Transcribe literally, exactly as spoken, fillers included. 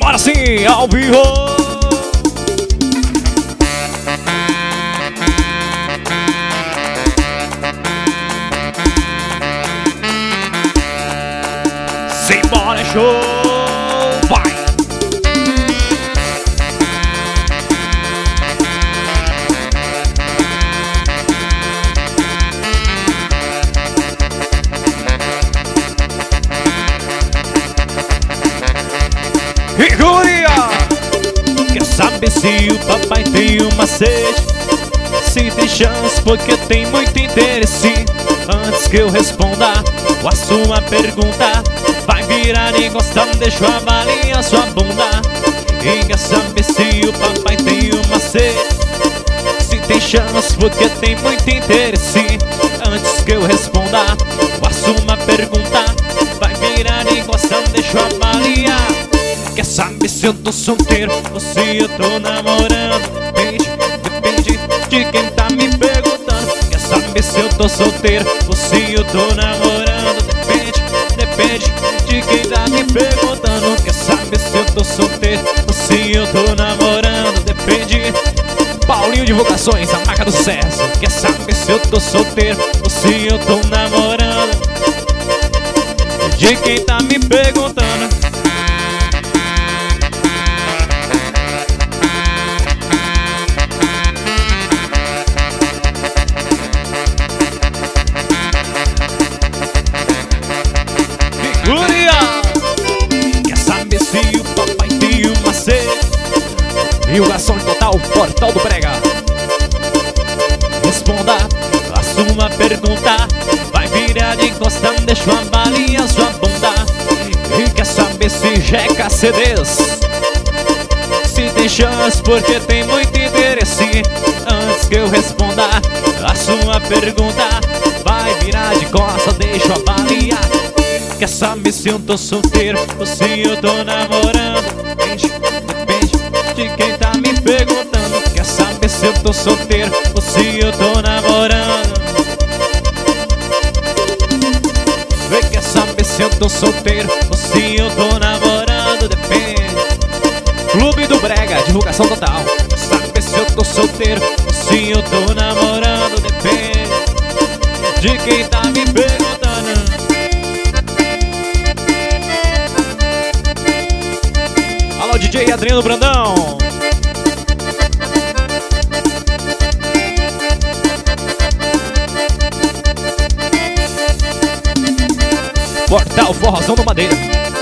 Simbora sim, ao vivo. Simbora, show, vai. E guria, quer saber se o papai tem uma sede? Se tem chance porque tem muito interesse. Antes que eu responda a sua pergunta, vai virar e gostar, deixa eu avaliar sua bunda. E quer saber se o papai tem uma sede? Se tem chance porque tem muito interesse. Antes que eu responda a sua pergunta, vai virar e gostar, deixa eu avaliar. Quer saber se eu tô solteiro ou se eu tô namorando? Depende, depende de quem tá me perguntando. Quer saber se eu tô solteiro ou se eu tô namorando? Depende, depende de quem tá me perguntando. Quer saber se eu tô solteiro ou se eu tô namorando? Depende. Paulinho Divulgações, a marca do sucesso. Quer saber se eu tô solteiro ou se eu tô namorando? De quem tá me perguntando. Quer saber se o papai tem uma sede? Divulgação total, Portal do Brega. Responda a sua pergunta, vai virar de costas, deixa eu avaliar sua bunda. E quer saber se jeca C Ds? Se tem chance porque tem muito interesse. Antes que eu responda a sua pergunta, vai virar de costas, deixa eu avaliar. Quer saber se eu tô solteiro ou se eu tô namorando? Depende, depende de quem tá me perguntando. Quer saber se eu tô solteiro ou se eu tô namorando? Vê, quer saber se eu tô solteiro ou se eu tô namorando? Depende. Clube do Brega, divulgação total. Quer saber se eu tô solteiro ou se eu tô namorando? Depende de quem tá me perguntando. Alô, D J Adriano Brandão. Portal Forrozão do Madeira.